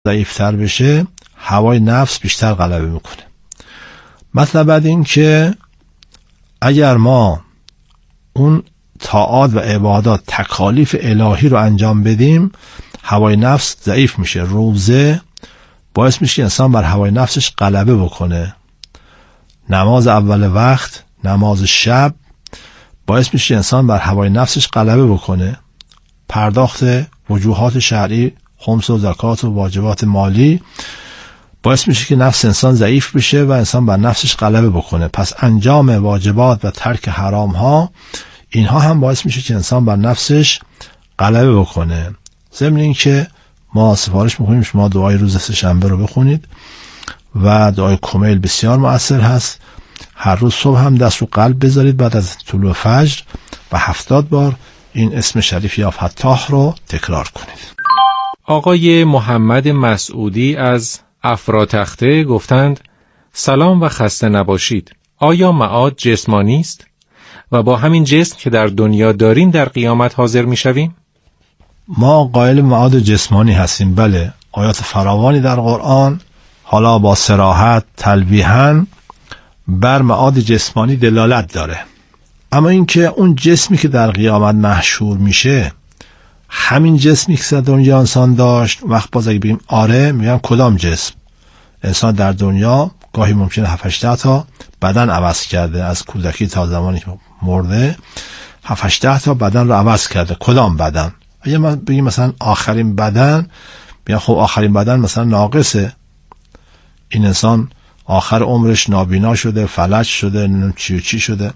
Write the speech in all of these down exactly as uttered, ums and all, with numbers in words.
ضعیفتر بشه هوای نفس بیشتر غلبه میکنه. مطلب بعد این که اگر ما اون طاعات و عبادات تکالیف الهی رو انجام بدیم هوای نفس ضعیف میشه. روزه باعث میشه انسان بر هوای نفسش غلبه بکنه. نماز اول وقت، نماز شب باعث میشه انسان بر هوای نفسش غلبه بکنه. پرداخت وجوهات شرعی، خمس و زکات و واجبات مالی باعث میشه که نفس انسان ضعیف بشه و انسان بر نفسش غلبه بکنه. پس انجام واجبات و ترک حرام ها، اینها هم باعث میشه که انسان بر نفسش غلبه بکنه. ضمن این که ما سفارش میکنیم شما دعای روز سه‌شنبه رو بخونید و دعای کمیل بسیار مؤثر هست. هر روز صبح هم دست رو قلب بذارید بعد از طلوع فجر و هفتاد بار این اسم شریف یا فتاح رو تکرار کنید. آقای محمد مسعودی از افراتخته گفتند سلام و خسته نباشید. آیا معاد جسمانی است و با همین جسم که در دنیا داریم در قیامت حاضر می شویم؟ ما قائل معاد جسمانی هستیم. بله، آیات فراوانی در قرآن حالا با صراحت تلویحاً بر معاد جسمانی دلالت داره. اما اینکه اون جسمی که در قیامت محشور میشه همین جسمی که در دنیا انسان داشت، وقت باز اگه بگیم آره، میگم کدام جسم؟ انسان در دنیا گاهی ممکنه هفت هشت تا بدن عوض کرده، از کودکی تا زمانی که مرده هفت هشت تا بدن رو عوض کرده. کدام بدن؟ اگه من بگیم مثلا آخرین بدن، میگم خب آخرین بدن مثلا ناقصه، این انسان آخر عمرش نابینا شده، فلج شده، نمیدونم چی و چی شده.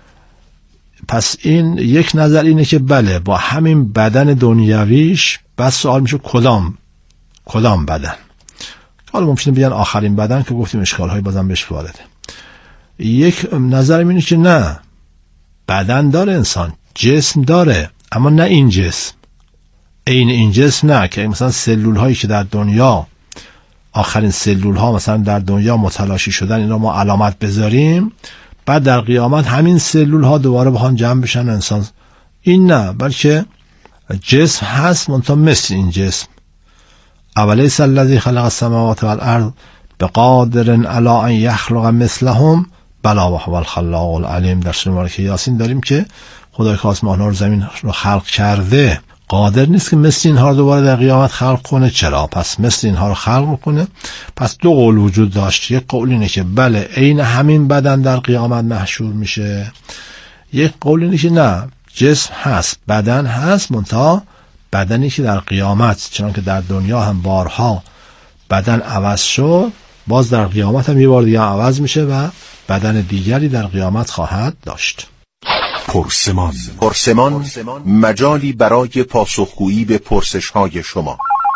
پس این یک نظر اینه که بله با همین بدن دنیویش بس سوال میشه کدام کدام بدن. حالا ممکنه بیان آخرین بدن که گفتیم اشکال‌های بازم بهش وارده. یک نظر اینه که نه، بدن داره انسان، جسم داره، اما نه این جسم، عین این جسم نه. که مثلا سلول هایی که در دنیا آخرین سلول ها مثلا در دنیا متلاشی شدن، اینا ما علامت بذاریم، بعد در قیامت همین سلول ها دوباره بخوان جمع بشن انسان. این نه، بلکه جسم هست منتها مثل این جسم. اولیس الذی خلق السماوات والارض بقادر علی ان یخلق مثلهم بلا وهو الخلاق العلیم. در سوره مبارکه یاسین داریم که خدای که آسمان ها رو زمین رو خلق کرده قادر نیست که مثل اینها رو دوباره در قیامت خلق کنه. چرا؟ پس مثل اینها رو خلق میکنه. پس دو قول وجود داشت. یک قول اینه که بله عین همین بدن در قیامت محشور میشه. یک قول اینه که نه، جسم هست، بدن هست، منتها بدنی که در قیامت، چون که در دنیا هم بارها بدن عوض شد، باز در قیامت هم یه بار دیگه عوض میشه و بدن دیگری در قیامت خواهد داشت. پرسمان پرسمان مجالی برای پاسخگویی به پرسش‌های شما.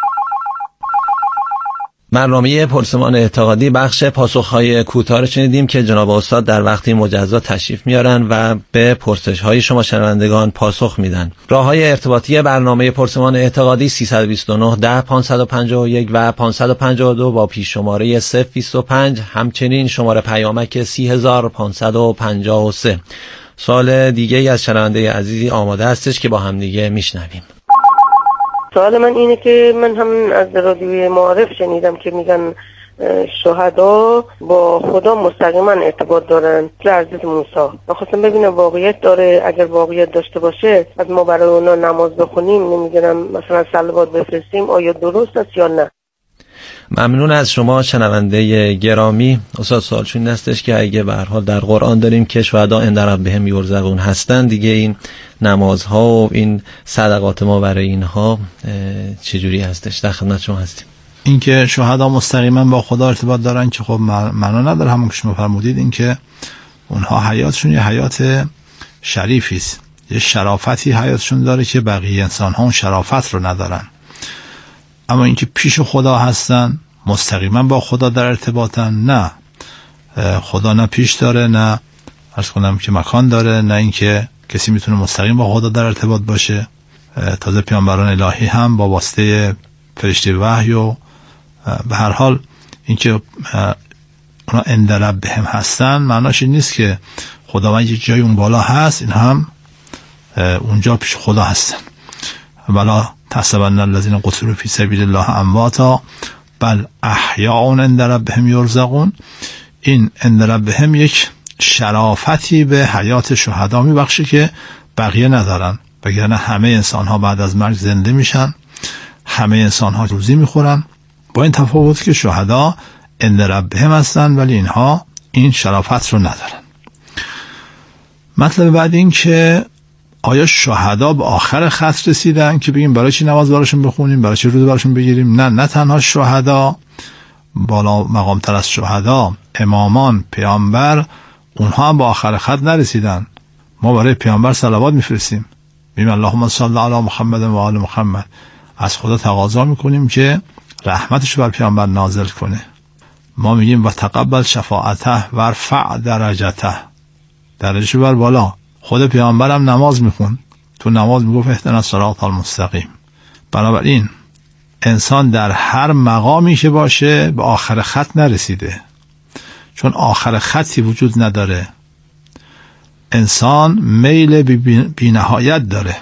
برنامه پرسمان اعتقادی بخش پاسخ‌های کوتاه رو شنیدیم که جناب استاد در وقتی مجزا تشریف میارن و به پرسش‌های شما شنوندگان پاسخ میدن. راه‌های ارتباطی برنامه پرسمان اعتقادی سیصد و بیست و نه ده پانصد و پنجاه و یک و پانصد و پنجاه و دو با پیش شماره صفر بیست و پنج، همچنین شماره پیامک سی هزار و پانصد و پنجاه و سه. سوال دیگه از شنونده عزیزی آماده هستش که با هم دیگه میشنویم. سوال من اینه که من هم از رادیوی معارف شنیدم که میگن شهدا با خدا مستقیما ارتباط دارن مثل حضرت موسی. می‌خواستم ببینم واقعیت داره؟ اگر واقعیت داشته باشه از ما برای اونا نماز بخونیم، نمیگم مثلا صلوات بفرستیم، آیا درست است یا نه؟ ممنون از شما شنونده گرامی. استاد سوالشون این هستش که اگه به هر حال در قرآن داریم که شهدا عند ربهم یرزقون هستن، دیگه این نمازها و این صدقات ما برای اینها چجوری هستش؟ در خدمت شما هستیم. این که شهدا مستقیما با خدا ارتباط دارن که خب معنا نداره، همون که شما فرمودید، این که اونها حیاتشون یه حیات شریفی است، یه شرافتی حیاتشون داره که بقیه انسان ها اون شرافت رو ندارن. اما اینکه پیش خدا هستن، مستقیما با خدا در ارتباطن، نه، خدا نه پیش داره، نه عرض کنم که مکان داره، نه اینکه کسی میتونه مستقیم با خدا در ارتباط باشه. تازه پیامبران الهی هم با واسطه فرشته وحی و به هر حال اینکه اونا عند ربهم هستن معناش این نیست که خداوند یک جای اون بالا هست این هم اونجا پیش خدا هستن. بلا تحسبن الذین قتلوا فی سبیل الله امواتا بل احیاء عند ربهم یرزقون. این عند ربهم یک شرافتی به حیات شهدا میبخشه که بقیه ندارن، وگرنه همه انسان ها بعد از مرگ زنده میشن، همه انسان ها روزی میخورن، با این تفاوت که شهدا عند ربهم هستن ولی اینها این شرافت رو ندارن. مطلب بعد این که آیا شهدا به آخر خط رسیدن که بگیم برای چی نماز براشون بخونیم، برای چی روزه براشون بگیریم؟ نه، نه تنها شهدا، بالا مقام تر از شهدا امامان، پیامبر، اونها هم به آخر خط نرسیدن. ما برای پیامبر صلوات میفرستیم، بگیم اللهم صل علی محمد و آل محمد، از خدا تقاضا میکنیم که رحمتش بر پیامبر نازل کنه. ما میگیم و تقبل شفاعته و ارفع درجته، درجهش بر بالا. خود پیامبرم نماز میخون، تو نماز میگفت اهدنا الصراط المستقیم. بنابراین انسان در هر مقامی که باشه به آخر خط نرسیده، چون آخر خطی وجود نداره. انسان میل بی نهایت داره،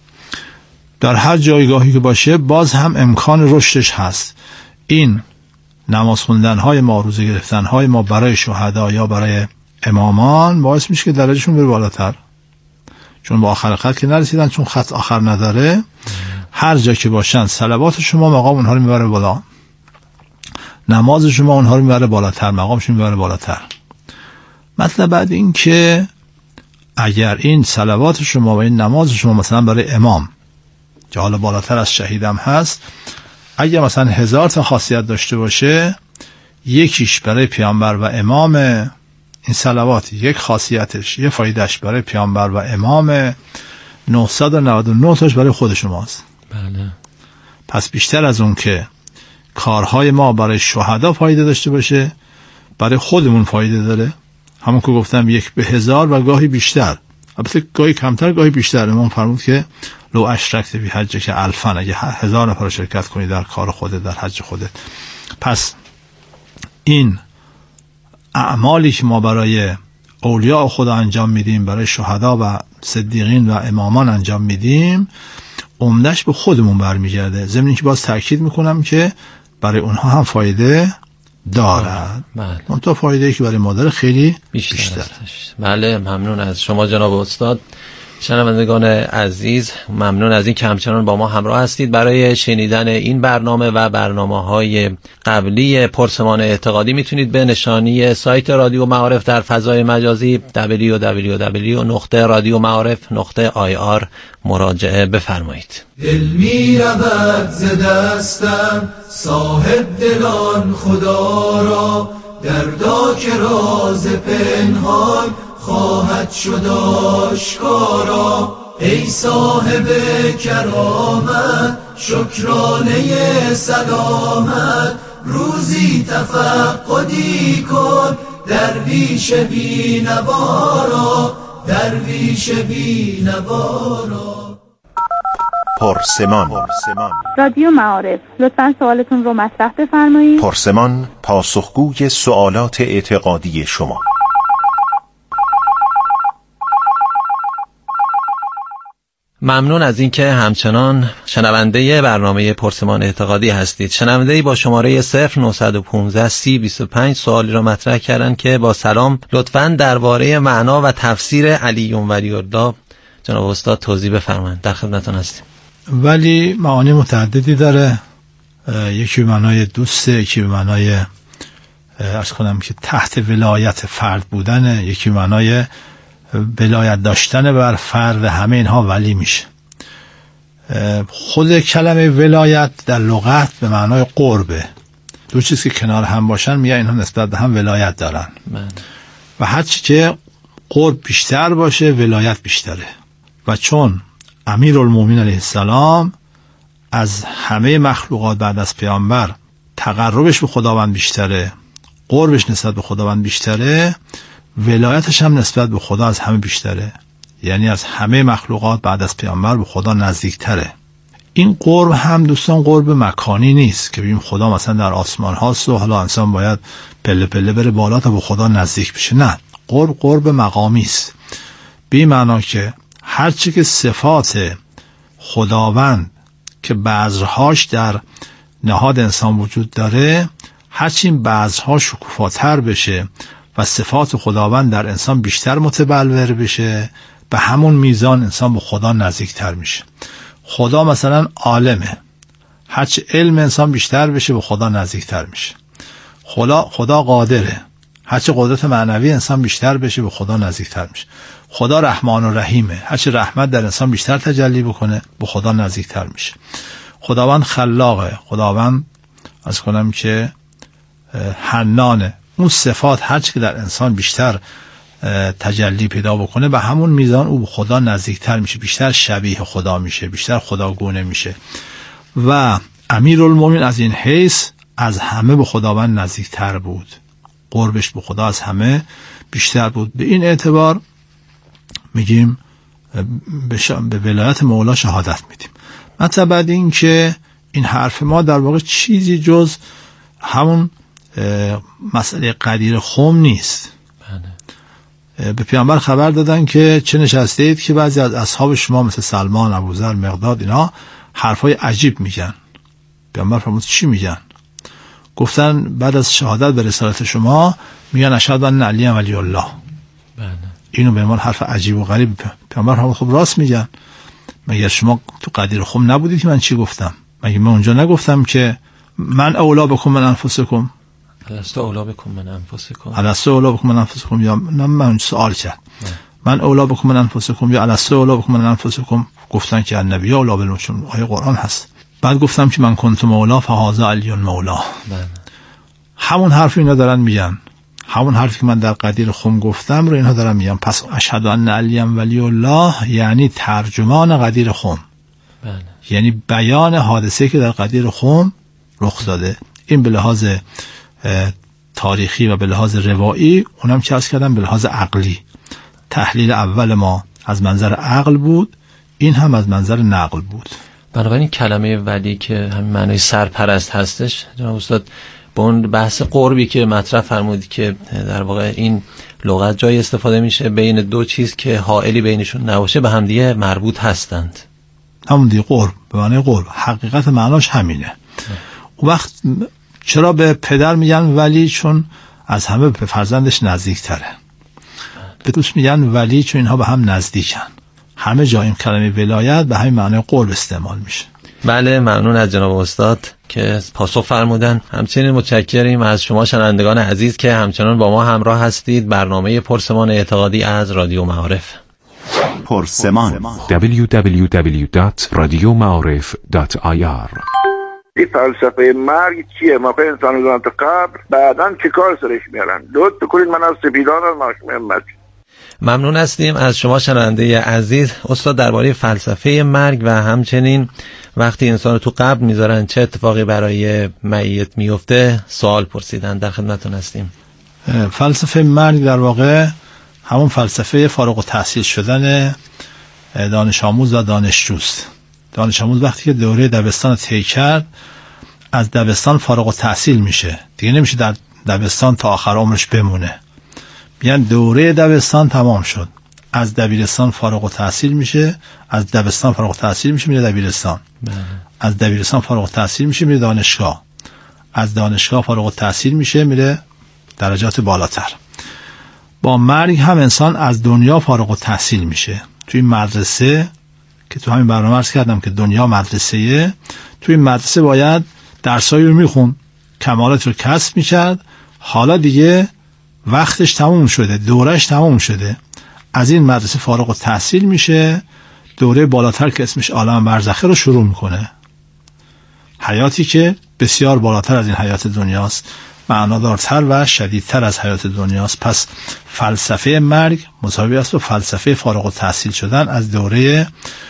در هر جایگاهی که باشه باز هم امکان رشدش هست. این نماز خوندن های ما، روزه گرفتن های ما برای شهدا یا برای امامان باعث میشه که درجهشون بره بالاتر، چون با آخر خط که نرسیدن، چون خط آخر نداره. هر جا که باشن صلوات شما مقام اونها رو میبره بالا، نماز شما اونها رو میبره بالاتر، مقامشون میبره بالاتر. مطلب بعد این که اگر این صلوات شما و این نماز شما مثلا برای امام که حالا بالاتر از شهیدم هست، اگر مثلا هزار تا خاصیت داشته باشه، یکیش برای پیامبر و امام، این صلوات یک خاصیتش، یک فایدهش برای پیامبر و امام، نهصد و نود و نه تاش برای خود شماست. بله. پس بیشتر از اون که کارهای ما برای شهدا فایده داشته باشه، برای خودمون فایده داره. همون که گفتم یک به هزار و گاهی بیشتر، البته گاهی کمتر گاهی بیشتر. امام فرمود که لو اشرکت بی حج که الفن، اگه هزار نفر شرکت کنی در کار خودت، در حج خودت. پس این اعمالی که ما برای اولیاء خدا انجام میدیم، برای شهدا و صدیقین و امامان انجام میدیم، عمدش به خودمون برمیگرده. ضمن اینکه باز تاکید میکنم که برای اونها هم فایده دارد. اون تا فایده‌ای که برای مادر خیلی بیشتر, بیشتر. بله، ممنون از شما جناب استاد. شنوندگان عزیز، ممنون از این که همچنان با ما همراه هستید. برای شنیدن این برنامه و برنامه‌های قبلی پرسمان اعتقادی میتونید به نشانی سایت رادیو معارف در فضای مجازی دبلیو دبلیو دبلیو نقطه رادیو معارف نقطه آی آر مراجعه بفرمایید. دل می رود ز دستم صاحب دلان خدا را، دردا که راز پنهان خواهد شد آشکارا. ای صاحب کرامت شکرانه سلامت، روزی تفقدی کن درویش بی نوارا، درویش بی نوارا. پرسمان. رادیو معارف، لطفاً سوالتون رو مطرح بفرمایید. پرسمان، پاسخگوی سوالات اعتقادی شما. ممنون از اینکه همچنان شنونده برنامه پرسمان اعتقادی هستید. شنونده‌ای با شماره صفر نه یک پنج سی بیست و پنج سوالی را مطرح کردن که با سلام لطفاً درباره معنا و تفسیر علی ولی الله جناب استاد توضیح بفرمایید. در خدمتتون هستیم. ولی معانی متعددی داره. یکی به معنای دوسته، یکی به معنای عرض کنم که تحت ولایت فرد بودن، یکی به معنای ولایت داشتن بر فرد. همه اینها ولی میشه. خود کلمه ولایت در لغت به معنای قربه. دو چیز که کنار هم باشن میگن اینها نسبت به هم ولایت دارن. من. و هرچی که قرب بیشتر باشه ولایت بیشتره. و چون امیرالمومنین علیه السلام از همه مخلوقات بعد از پیامبر تقربش به خداوند بیشتره، قربش نسبت به خداوند بیشتره، ولایتش هم نسبت به خدا از همه بیشتره. یعنی از همه مخلوقات بعد از پیامبر به خدا نزدیکتره. این قرب هم دوستان قرب مکانی نیست که بگیم خدا مثلا در آسمان هاست و حالا انسان باید پله پله بره بالا تا به خدا نزدیک بشه. نه، قرب قرب مقامی است. به این معنا که هرچی که صفات خداوند که بذرهاش در نهاد انسان وجود داره، هرچی این بذرها شکوفاتر بشه و صفات خداوند در انسان بیشتر متبلور بشه، به همون میزان انسان به خدا نزدیکتر میشه. خدا مثلا عالمه، هرچی علم انسان بیشتر بشه به خدا نزدیکتر میشه. خدا خدا قادره، هرچی قدرت معنوی انسان بیشتر بشه به خدا نزدیکتر میشه. خدا رحمان و رحیمه، هرچی رحمت در انسان بیشتر تجلی بکنه به خدا نزدیکتر میشه. خداوند خلاقه، خداوند از کنم که حنانه. اون صفات هرچی که در انسان بیشتر تجلی پیدا بکنه به همون میزان او به خدا نزدیکتر میشه، بیشتر شبیه خدا میشه، بیشتر خداگونه میشه. و امیرالمومنین از این حیث از همه به خداوند نزدیکتر بود، قربش به خدا از همه بیشتر بود. به این اعتبار میگیم به, شا... به ولایت مولا شهادت میدیم. مثلا بعد این که این حرف ما در واقع چیزی جز همون مسئله قدیر خم نیست. به پیامبر خبر دادن که چه نشسته اید که بعضی از اصحاب شما مثل سلمان، ابوذر، مقداد اینا حرفای عجیب میگن. پیامبر فرمود چی میگن؟ گفتن بعد از شهادت به رسالت شما میگن اشهد ان علی ولی الله. بله. اینو به عنوان حرف عجیب و غریب. پیامبر فرمود خب راست میگن. مگر شما تو قدیر خم نبودید که من چی گفتم؟ مگه من اونجا نگفتم که من اولا بکن من انفسکم؟ الستو اولا بکن من انفسکم. الستو اولا بکن من انفسکم یا نه، من سوال کرد. من اولا بکن من انفسکم یا الستو اولا بکن من انفسکم؟ گفتن که النبی اولا بالمؤمنین، آیه قرآن هست. بعد گفتم که من کنت مولا فهذا علی مولا. همون حرف اینا دارن میگن، همون حرفی که من در قدیر خم گفتم رو اینها دارن میگن. پس اشهد ان علی ولی الله یعنی ترجمان قدیر خم. بله. یعنی بیان حادثه که در قدیر خم رخ داده. این به لحاظ تاریخی و به لحاظ روایی، اونم که عرض کردم به لحاظ عقلی. تحلیل اول ما از منظر عقل بود، این هم از منظر نقل بود. بنابراین کلمه ولی که همین معنی سرپرست هستش، جناب استاد با اون بحث قربی که مطرح فرمودید که در واقع این لغت جای استفاده میشه بین دو چیز که حائلی بینشون نباشه به هم دیگه مربوط هستند. همون دیگه قرب به معنی قرب، حقیقت معناش همینه. اون وقت چرا به پدر میگن ولی؟ چون از همه به فرزندش نزدیک تره. به دوست میگن ولی چون اینها به هم نزدیکن. همه جا این کلمه ولایت به همین معنی قرب استعمال میشه. بله، ممنون از جناب استاد که پاسخ فرمودن. همچنین متشکریم از شما شنوندگان عزیز که همچنان با ما همراه هستید. برنامه پرسمان اعتقادی از رادیو معارف. پرسمان دبلیو دبلیو دبلیو دات رادیو معارف دات آی آر. این فلسفه مرگ چیه؟ ما به انسان روزان تا قبر بعداً چه کار سرش میارن؟ لطف کنید من از سپیدان از محمد. ممنون هستیم از شما شنونده عزیز. استاد درباره فلسفه مرگ و همچنین وقتی انسان رو تو قبر میذارن چه اتفاقی برای میت میفته سوال پرسیدن. در خدمتتون هستیم. فلسفه مرگ در واقع همون فلسفه فارغ التحصیل شدن دانش آموز و دانشجوست. دانش آموز وقتی که دوره دبستان طی کرد از دبستان فارغ التحصیل میشه، دیگه نمیشه در دبستان تا آخر عمرش بمونه. یعنی دوره دبستان تمام شد، از دبیرستان فارغ التحصیل میشه، از دبستان فارغ التحصیل میشه میره دبیرستان. بله. از دبیرستان فارغ التحصیل میشه میره دانشگاه، از دانشگاه فارغ التحصیل میشه میره درجات بالاتر. با مرگ هم انسان از دنیا فارغ التحصیل میشه. توی مدرسه که تو همین برنامه عرض کردم که دنیا مدرسه‌ایه، توی مدرسه باید درسایی رو میخون، کمالات رو کسب میکرد. حالا دیگه وقتش تموم شده، دورش تموم شده، از این مدرسه فارغ التحصیل میشه، دوره بالاتر که اسمش عالم برزخه رو شروع میکنه. حیاتی که بسیار بالاتر از این حیات دنیاست، معنادارتر و شدیدتر از حیات دنیاست. پس فلسفه مرگ مساوی است با فلسفه فارغ التحصیل شدن از دوره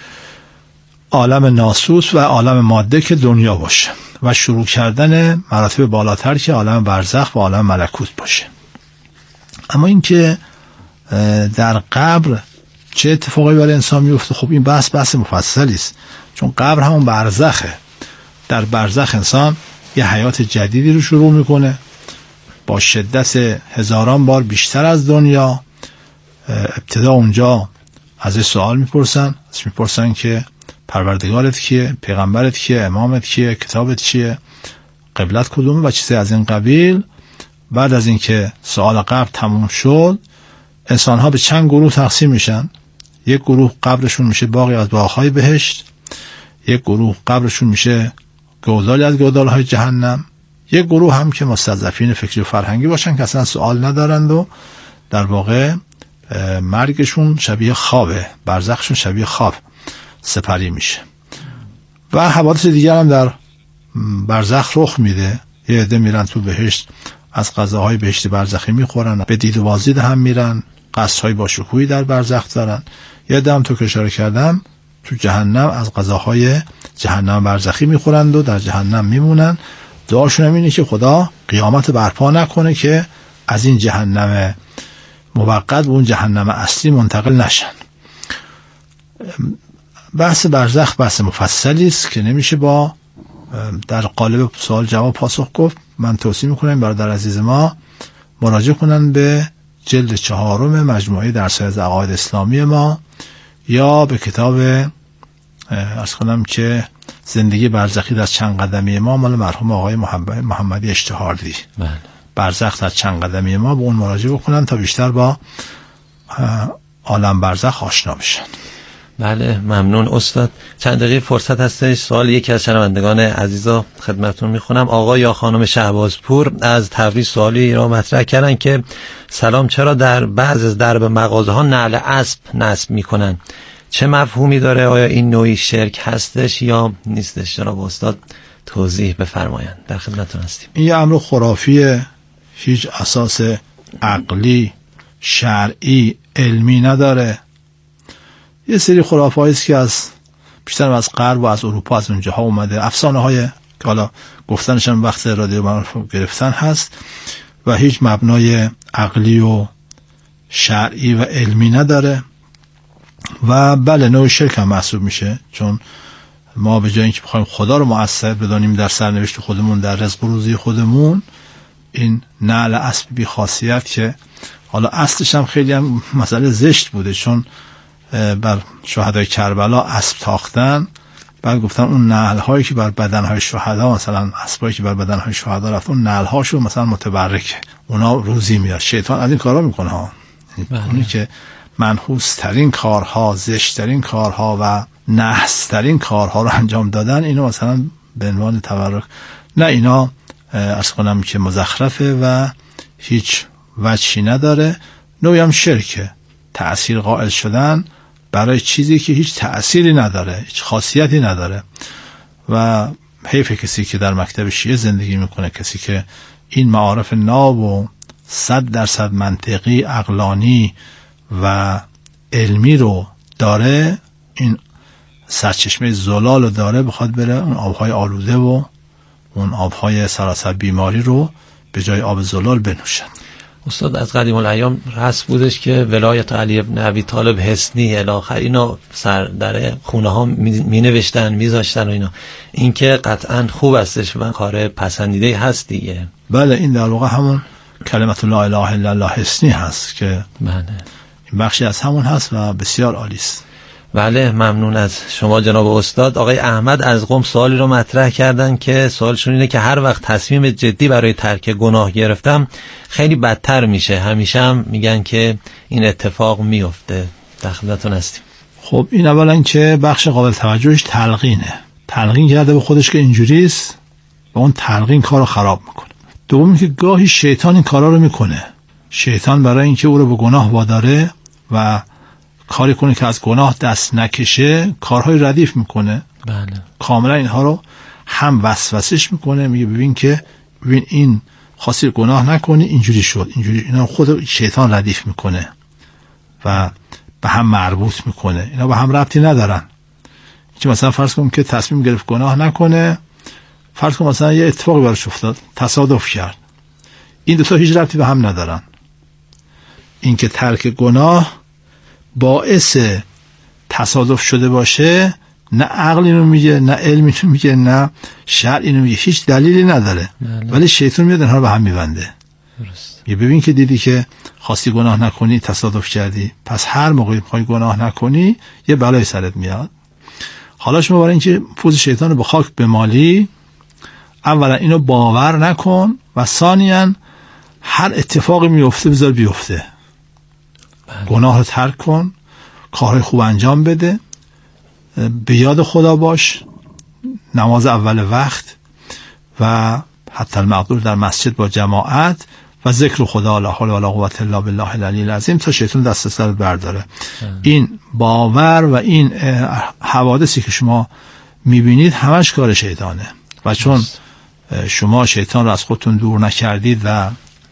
عالم ناسوس و عالم ماده که دنیا باشه و شروع کردن مراتب بالاتر که عالم برزخ و عالم ملکوت باشه. اما این که در قبر چه اتفاقی برای انسان میفته، خب این بحث بحث مفصلی است، چون قبر همون برزخه. در برزخ انسان یه حیات جدیدی رو شروع میکنه با شدت هزاران بار بیشتر از دنیا. ابتدا اونجا ازش سوال میپرسن، ازش میپرسن که پروردگارت کیه، پیغمبرت کیه، امامت کیه، کتابت چیه، قبلت کدومه و چیزی از این قبیل. بعد از اینکه سوال قبر تموم شد، انسان ها به چند گروه تقسیم میشن. یک گروه قبرشون میشه باغی از باغهای بهشت، یک گروه قبرشون میشه گودالی از گودالهای جهنم، یک گروه هم که مستضعفین فکری و فرهنگی باشن که اصلا سوال ندارند و در واقع مرگشون شبیه خوابه، برزخشون شبیه خواب سپری میشه. و حوادث دیگر هم در برزخ رخ میده. یه عده میرن تو بهشت، از غذاهای بهشتی برزخی میخورن، به دید و بازدید هم میرن، قصرهای با شکوهی در برزخ دارن. یه عده هم تو که اشاره کردم تو جهنم از غذاهای جهنم برزخی میخورند و در جهنم میمونن. دعاشون هم اینه که خدا قیامت برپا نکنه که از این جهنم موقت به اون جهنم اصلی منتقل نشن. بحث برزخ بحث مفصلی است که نمیشه با در قالب سوال جواب پاسخ گفت. من توصیه میکنم برادر عزیز ما مراجعه کنن به جلد چهارم مجموعه درس‌های از عقاید اسلامی ما، یا به کتاب عرض کنم که زندگی برزخی در چند قدمی ما مال مرحوم آقای محمدی اشتهاردی. بله. برزخ در چند قدمی ما، به اون مراجعه بکنن تا بیشتر با عالم برزخ آشنا بشن. بله ممنون استاد. چند دقیقه فرصت هستش. سوال یکی از شنوندگان عزیزا خدمتتون میخونم. آقا یا خانم شهبازپور از تبریز سوالی را مطرح کردن که سلام، چرا در بعض از درب مغازه ها نعل اسب نصب میکنن؟ چه مفهومی داره؟ آیا این نوعی شرک هستش یا نیستش؟ جناب استاد توضیح بفرمایند. در خدمتتون هستیم. این یه امر خرافیه، هیچ اساس عقلی، شرعی، علمی نداره. یه سری خرافه‌ای است که از بیشتر از غرب و از اروپا از اونجاها اومده. افسانه های که حالا گفتنش هم وقت رادیو معرف گرفتن هست و هیچ مبنای عقلی و شرعی و علمی نداره و بله نوع شرک هم محسوب میشه، چون ما به جای اینکه بخوایم خدا رو مؤثر بدانیم در سرنوشت خودمون، در رزق و روزی خودمون، این نعل اسب بی خاصیت که حالا اصلش هم خیلی هم مسئله زشت بوده، چون بر شهدای کربلا اسب تاختن، بعد گفتن اون نعل هایی که بر بدن های شهدا، مثلا اسبایی که بر بدن های شهدا رفت، اون نعل هاشو مثلا متبرکه، اونا روزی میاد. شیطان از این کارا میکنه ها. اونی که منحوس ترین کارها، زشت ترین کارها و نحس ترین کارها رو انجام دادن، اینو مثلا به عنوان تبرک، نه اینا عرض کنم که مزخرفه و هیچ وجهی نداره. نوعی هم شرکه، تأثیر قائل شدن برای چیزی که هیچ تأثیری نداره، هیچ خاصیتی نداره. و حیف کسی که در مکتب شیعه زندگی میکنه، کسی که این معارف ناب و صد درصد منطقی، عقلانی و علمی رو داره، این سرچشمه زلال رو داره، بخواد بره اون آبهای آلوده و اون آبهای سراسر بیماری رو به جای آب زلال بنوشن. استاد از قدیم الایام رسم بودش که ولایت علی ابن ابی طالب حصنی الی آخر اینا سر در خونه ها می نوشتن، می ذاشتن و اینا. این که قطعا خوب استش و کار پسندیده هست دیگه. بله این در واقع همون کلمت لا اله الا الله حصنی هست که بله این بخشی از همون هست و بسیار عالی است. بله ممنون از شما جناب استاد. آقای احمد از قم سوالی رو مطرح کردن که سوالشون اینه که هر وقت تصمیم جدی برای ترک گناه گرفتم خیلی بدتر میشه، همیشه هم میگن که این اتفاق میفته. در خدمتتون هستیم. خب این اولا که بخش قابل توجهش تلقینه، تلقین کرده به خودش که اینجوری است و اون تلقین کارو خراب میکنه. دوم که گاهی شیطان این کارا رو میکنه. شیطان برای اینکه او رو به گناه واداره و کاری کنه که از گناه دست نکشه، کارهای ردیف میکنه. بله. کاملا اینها رو هم وسوسش میکنه، میگه ببین که ببین این خواستی گناه نکنی، اینجوری شد، اینجوری. اینا خود شیطان ردیف میکنه و به هم مربوط میکنه. اینا به هم ربطی ندارن. که مثلا فرض کنم که تصمیم گرفت گناه نکنه، فرض کنم مثلا یه اتفاقی براش افتاد، تصادف کرد. این دو تا هیچ ربطی به هم ندارن. این که ترک گناه باعث تصادف شده باشه، نه عقل اینو میگه، نه علم اینو میگه، نه شرع اینو میگه، هیچ دلیلی نداره. بله. ولی شیطان میاد اینها رو به هم میبنده. درست. یه ببین که دیدی که خواستی گناه نکنی، تصادف کردی، پس هر موقع میخوای گناه نکنی یه بلای سرت میاد. حالا شما برای اینکه پوز شیطان رو به خاک بمالی، اولا اینو باور نکن و ثانیاً هر اتفاقی میفته بذار بیفته. بله. گناه رو ترک کن، کارهای خوب انجام بده، به یاد خدا باش، نماز اول وقت و حتی المقدور در مسجد با جماعت و ذکر خدا، لا حول ولا قوة الا بالله العلی العظیم، تا شیطان دست سر برداره. اه. این باور و این حوادثی که شما میبینید همش کار شیطانه و چون شما شیطان رو از خودتون دور نکردید و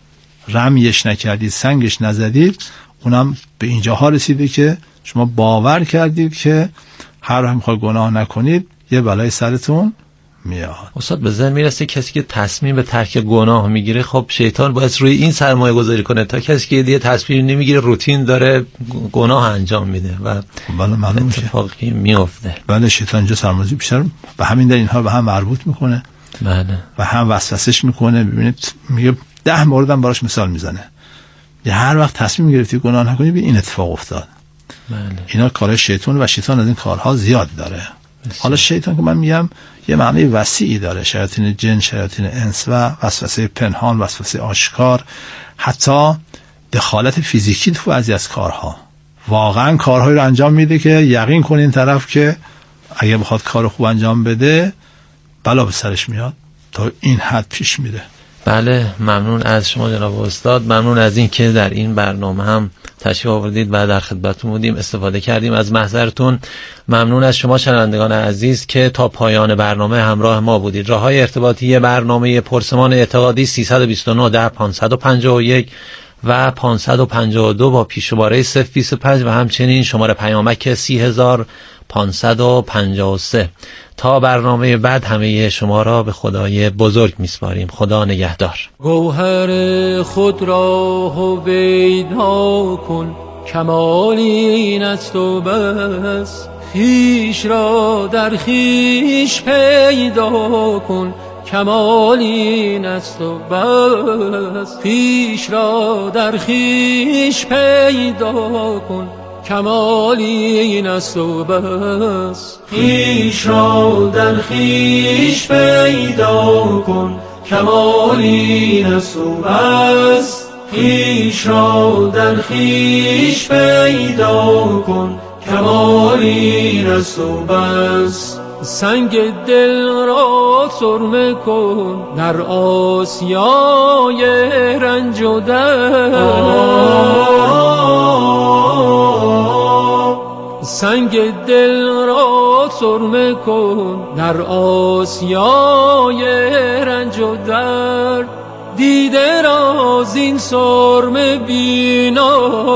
رمیش نکردید، سنگش نزدید، اونم به اینجاها رسیده که شما باور کردید که هر وقت میخواد گناه نکنید یه بلای سرتون میاد. استاد به ذهن میرسه کسی که تصمیم به ترک گناه میگیره، خب شیطان باید روی این سرمایه گذاری کنه تا کسی که دیگه تصمیم نمیگیره روتین داره گناه انجام میده و بله معلوم میشه اتفاقی میفته. بله شیطان اینجا سرمایه‌گذاری بیشتر به همین دلیل اینها به هم مربوط میکنه. بله. و هم وسوسهش میکنه. ببینید میگه ده موردم براش مثال میزنه. یه هر وقت تصمیم گرفتی گناه نکنی این اتفاق افتاد. بله. اینا کار شیطان و شیطان از این کارها زیاد داره. بسید. حالا شیطان که من میگم یه معنی وسیعی داره، شیاطین جن، شیاطین انس و وسوسه پنهان، وسوسه آشکار، حتی دخالت فیزیکی تو بعضی از کارها. واقعا کارهایی رو انجام میده که یقین کنین این طرف که اگه بخواد کار خوب انجام بده بلا به سرش میاد، تا این حد پیش میره. بله ممنون از شما جناب استاد، ممنون از این که در این برنامه هم تشریف آوردید و در خدمتتون بودیم، استفاده کردیم از محضرتون. ممنون از شما شنوندگان عزیز که تا پایان برنامه همراه ما بودید. راههای ارتباطی برنامه پرسمان اعتقادی سیصد و بیست و نه ده پانصد و پنجاه و یک و پانصد و پنجاه و دو با پیش‌شماره صفر بیست و پنج و همچنین شماره پیامک سی هزار پانصد و پنجاه و سه. تا برنامه بعد همه شما را به خدای بزرگ میسپاریم. خدا نگهدار. گوهر خود را هویدا کن، کمال این است و بس. خویش را در خویش پیدا کن، کمال این است و بس. خویش را در خویش پیدا کن، کمال این است و بس. خویش را در خویش پیدا کن، کمال این است و بس. خویش را در خویش پیدا کن، کمال این است و بس. سنگ دل را سرمه کن در آسیای رنج و درد. سنگ دل را سرمه کن در آسیای رنج و درد. دیده را زین سرمه بینا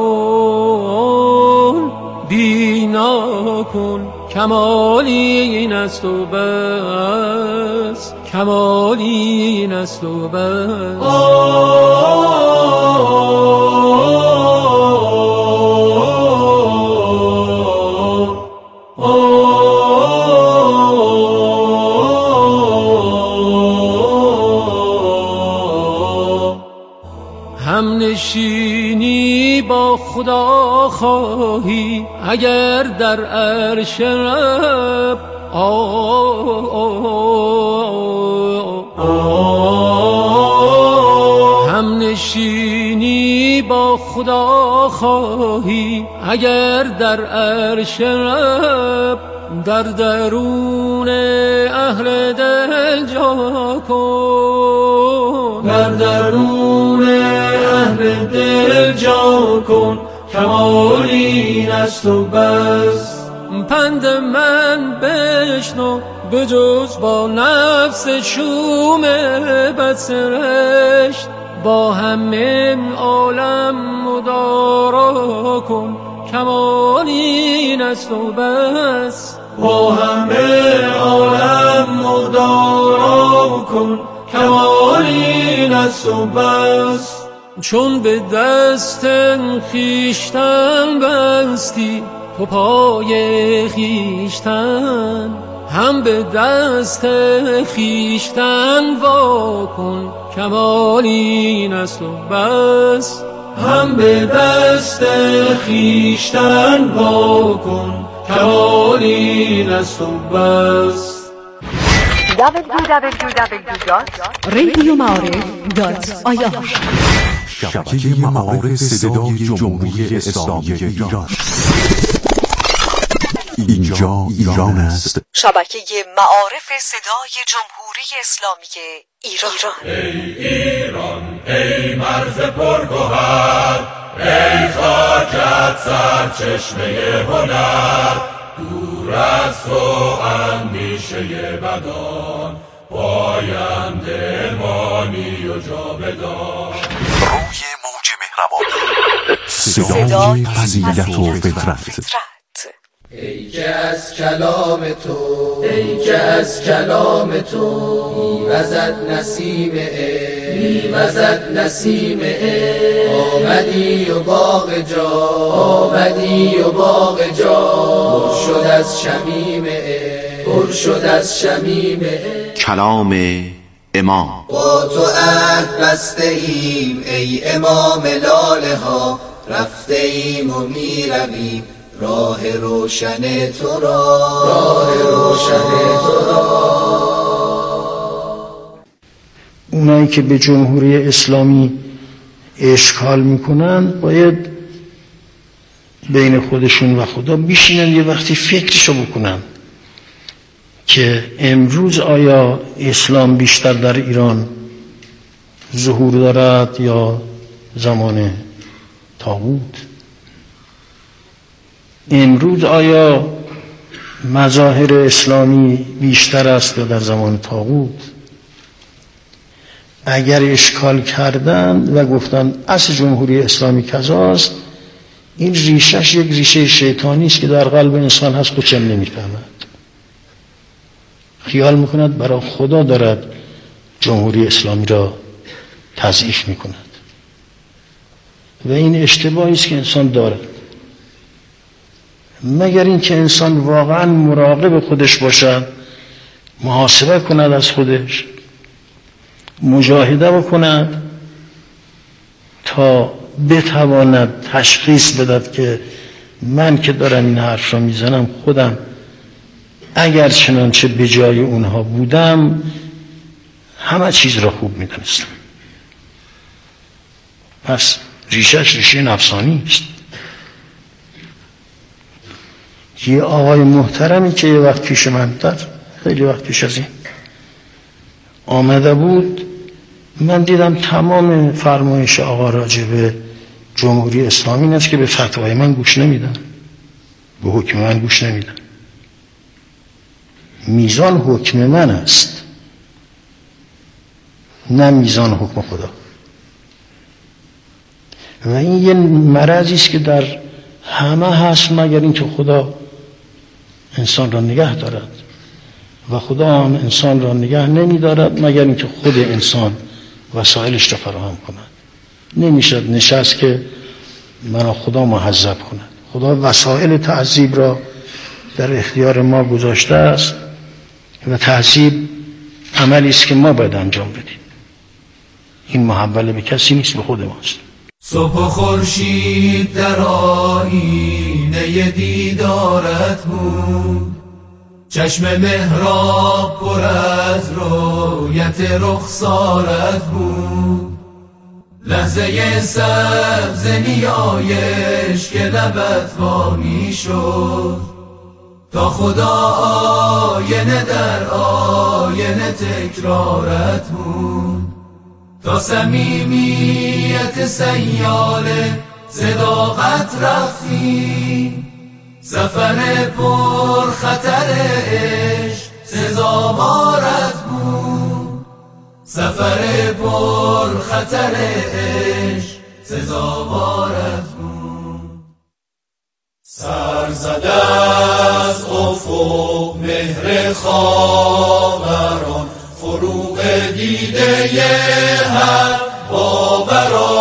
کن، بینا کن، کمال این است و بس. کمال این است و بس. هم نشینی با خدا خواهی اگر در عرش رب، هم نشینی با خدا خواهی اگر در عرش رب. در درون اهل دل جا کن، در درون اهل دل جا کن، کمال این است و بس. پند من بشنو بجز با نفس شوم بدسرشت. با همه عالم مدارا کن، کمال این است و بس. با همه عالم مدارا کن، کمال این است و بس. چون به دست خویشتن بستی تو پای خویشتن، هم به دست خویشتن وا کن، کمال این است و بس. هم به دست خویشتن وا کن، کمال این است و بس. دبلیو دبلیو دبلیو دات رادیو معارف دات آی آر شبکه معارف صدای جمهوری اسلامی ایران. اینجا ایران است. شبکه معارف صدای جمهوری اسلامی ایران. ای ایران ای مرز پرگوهر، ای خاکت سرچشمه هنر، دور از تو اندیشه بدان، پاینده مانی و جاودان. روی موج مهربانی، صدای فضیلت و فطرت. ای که از کلام تو، ای که از کلام تو میوزد نسیم عشق، میوزد نسیم عشق. آمدی و باغ جا، آمدی و باغ جا پر شد از شمیم عشق، پر شد از شمیم عشق. کلام امام. با تو عهد بسته ایم ای امام لاله ها، رفته ایم و میرویم راه روشن تو را، راه روشن تو را. اونایی که به جمهوری اسلامی اشکال میکنن باید بین خودشون و خدا بشینن یه وقتی فکرشو بکنن که امروز آیا اسلام بیشتر در ایران ظهور دارد یا زمان طاغوت؟ امروز آیا مظاهر اسلامی بیشتر است یا در زمان طاغوت؟ اگر اشکال کردن و گفتن اصل جمهوری اسلامی کذاست، این ریشش یک ریشه شیطانی است که در قلب انسان هست، خودشم نمیفهمد، خیال میکند برای خدا دارد جمهوری اسلامی را تضعیف میکند و این اشتباهی است که انسان دارد. مگر اینکه انسان واقعا مراقب خودش باشد، محاسبه کند از خودش، مجاهده بکند تا بتواند تشخیص بدهد که من که دارم این حرف را میزنم خودم اگر چنانچه به جای اونها بودم همه چیز را خوب میدانستم. پس ریشش ریشه نفسانی است. یه آقای محترمی که یه وقت پیش من در خیلی وقت پیش از این آمده بود، من دیدم تمام فرمایش آقا راجع به جمهوری اسلامی است که به فتوای من گوش نمیدن، به حکم من گوش نمیدن. میزان حکم من است نه میزان حکم خدا. و این یه مرضی است که در همه هست مگر اینکه خدا انسان را نگه دارد و خدا هم انسان را نگه نمی دارد مگر اینکه خود انسان وسایلش را فراهم کند. نمیشد نشست که من خدا معذب کند. خدا وسایل تعذیب را در اختیار ما گذاشته است و تعذیب عملی است که ما باید انجام بدیم. این محول به کسی نیست، به خود ماست. صبح و خورشید در آینه دیدارت بود، چشم محراب پر از رویت رخسارت بود، لحظه سبز نیایش که لبت وامی شد، تا خدا آینه در آینه تکرارت بود، تا صمیمیت سیاله صداقت رفتی، سفر پر خطر عشق سزاوارت بود، سفر پر خطر عشق سزاوارت بود. سر زده از افق مهر خاوران، فروغ دیده هر باوران